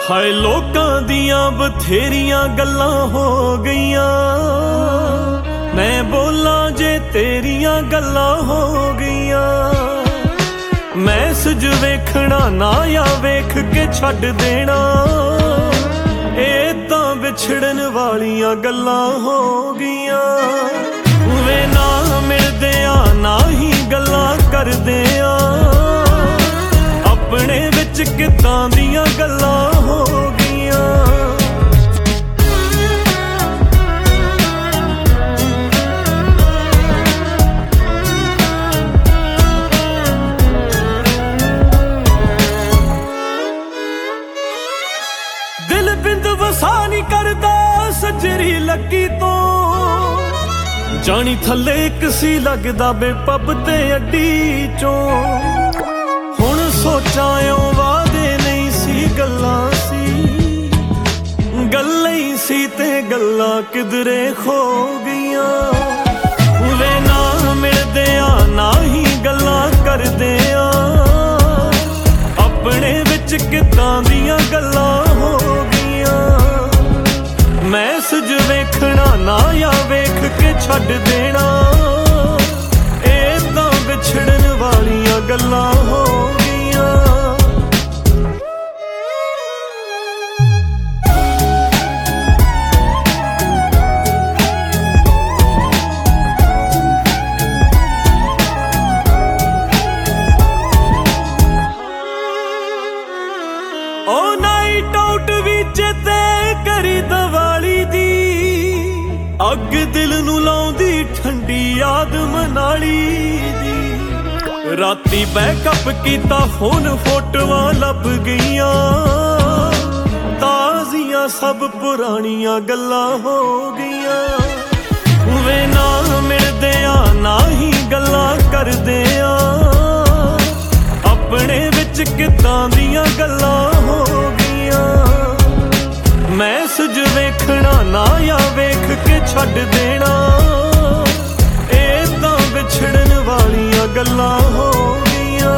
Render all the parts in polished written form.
ਹਾਏ ਲੋਕਾਂ ਦੀਆਂ ਬਥੇਰੀਆਂ ਗੱਲਾਂ ਹੋ ਗਈਆਂ, ਮੈਂ ਬੋਲਾਂ ਜੇ ਤੇਰੀਆਂ ਗੱਲਾਂ ਹੋ ਗਈਆਂ। ਮੈਸੇਜ ਵੇਖਣਾ ਨਾ ਜਾਂ ਵੇਖ ਕੇ ਛੱਡ ਦੇਣਾ, ਇਹ ਤਾਂ ਵਿਛੜਨ ਵਾਲੀਆਂ ਗੱਲਾਂ ਹੋ ਗਈਆਂ। ਵੇ ਨਾ ਮਿਲਦਿਆਂ ਨਾ ਹੀ ਗੱਲਾਂ ਕਰਦਿਆਂ, ਆਪਣੇ ਵਿੱਚ ਕਿੱਦਾਂ ਦੀਆਂ ਗੱਲਾਂ ਹੋ ਗਈਆਂ। ਦਿਲ ਬਿੰਦ ਵਸਾ ਨਹੀਂ ਕਰਦਾ ਸੱਜਰੀ ਲੱਗੀ ਤੋਂ, ਜਾਣੀ ਥੱਲੇ ਇੱਕ ਸੀ ਲੱਗਦਾ ਬੇ ਪੱਬ ਤੇ ਅੱਡੀ ਚੋਂ। ਹੁਣ ਸੋਚਾਂ ਓ ਵਾਦੇ ਨਹੀਂ ਸੀ ਗੱਲਾਂ ਸੀ, ਗੱਲਾਂ ਹੀ ਸੀ ਤੇ ਗੱਲਾਂ ਕਿਧਰੇ ਖੋ ਗਈਆਂ। ਵੇ ਨਾ ਮਿਲਦਿਆਂ ਨਾ ਹੀ ਗੱਲਾਂ ਕਰਦਿਆਂ, ਆਪਣੇ ਵਿੱਚ ਕਿੱਦਾਂ ਦੀਆਂ ਗੱਲਾਂ ਹੋ ਗਈਆਂ। ਮੈਸੇਜ ਵੇਖਣਾ ਨਾ ਜਾਂ ਵੇਖ ਕੇ ਛੱਡ ਦੇਣਾ, ਇਹ ਤਾਂ ਵਿਛੜਨ ਵਾਲੀਆਂ ਗੱਲਾਂ ਹੋ ਗਈਆਂ। ਓ ਨਾਈਟ ਆਊਟ ਵੀ ਚੇਤੇ ਕਰੀ ਦੀਵਾਲੀ ਦੀ, ਅੱਗ ਦਿਲ ਨੂੰ ਲਾਉਂਦੀ ਠੰਡੀ ਯਾਦ ਮਨਾਲੀ ਦੀ। ਰਾਤੀ ਬੈਕਅਪ ਕੀਤਾ ਫੋਨ ਫੋਟੋਆਂ ਲੱਭ ਗਈਆਂ, ਤਾਜ਼ੀਆਂ ਸਭ ਪੁਰਾਣੀਆਂ ਗੱਲਾਂ ਹੋ ਗਈਆਂ। ਵੇ ਨਾ ਮਿਲਦਿਆਂ ਨਾ ਹੀ ਗੱਲਾਂ ਕਰਦਿਆਂ, ਆਪਣੇ ਵਿੱਚ ਕਿੱਦਾਂ ਦੀਆਂ ਗੱਲਾਂ ਹੋ ਗਈਆਂ। ਮੈਸੇਜ ਵੇਖਣਾ ਨਾ ਜਾਂ ਵੇਖ ਕੇ ਛੱਡ ਦੇਣਾ, ਇਹ ਤਾਂ ਵਿਛੜਨ ਵਾਲੀਆਂ ਗੱਲਾਂ ਹੋ ਗਈਆਂ।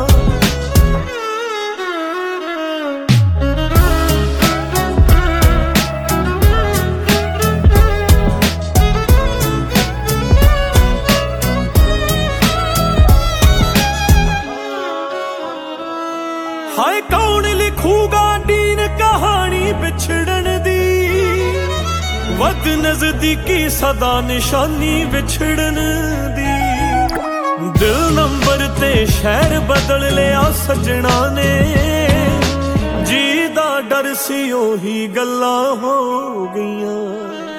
ਹਾਏ ਕੌਣ ਲਿਖੂਗਾ ਡੀਨ ਕਹਾਣੀ ਵਿਛੜਨ ਦੀ, ਵੱਧ ਨਜ਼ਦੀਕੀ ਸਦਾ ਨਿਸ਼ਾਨੀ ਵਿਛੜਨ ਦੀ। ਦਿਲ ਨੰਬਰ ਤੇ ਸ਼ਹਿਰ ਬਦਲ ਲਿਆ ਸੱਜਣਾ ਨੇ, ਜੀ ਦਾ ਡਰ ਸੀ ਉਹੀ ਗੱਲਾਂ ਹੋ ਗਈਆਂ।